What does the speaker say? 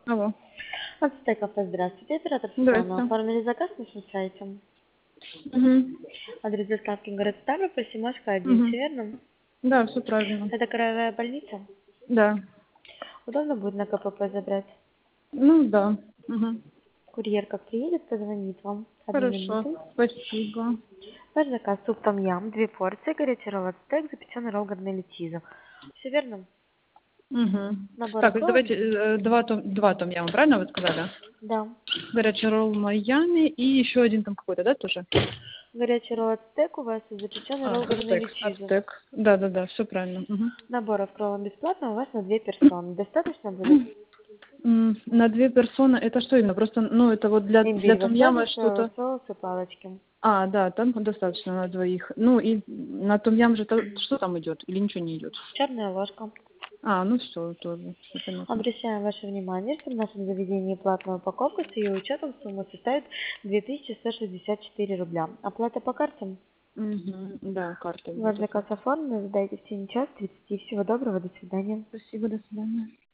Алло. От Стейкафе, здравствуйте. Оператор Светлана. Здрасте. Оформили заказ на нашем сайте. Угу. Адрес доставки город Ставрополь, Семашко, 1, Угу. все верно? Да, все правильно. Это краевая больница? Да. Удобно будет на КПП забрать? Ну да. Угу. Курьер как приедет, позвонит вам. Одну Хорошо. минуту. Спасибо. Ваш заказ суп том ям, 2 порции, горячий ролл стейк, запеченный ролл гарнели чиза. Все верно? Угу. Набор Так, откроем? давайте два том яма, правильно вы сказали? Да. Горячий ролл Майами и еще один там какой-то, да, тоже? Горячий ролл стейк у вас и запеченный ролл гарнели чиза. Ацтек. Да, все правильно. Угу. Набор откроем бесплатно у вас на 2 персоны. Достаточно будет? На 2 персоны это что именно? Просто, ну, это вот для Имбирь в том основе, яма соевый что-то. соус и палочки. А, да, там достаточно на двоих. Ну и на том ям же что там идет? Или ничего не идет? Черная ложка. А, ну все, тоже, все понятно. Обращаем ваше внимание, что в нашем заведении платная упаковка с ее учетом сумма составит 2164 рубля. Оплата по картам. Угу, да, карта Ваш будет заказ оплата. оформлен, ждайте в течение часа 30. Всего доброго, до свидания. Спасибо, до свидания.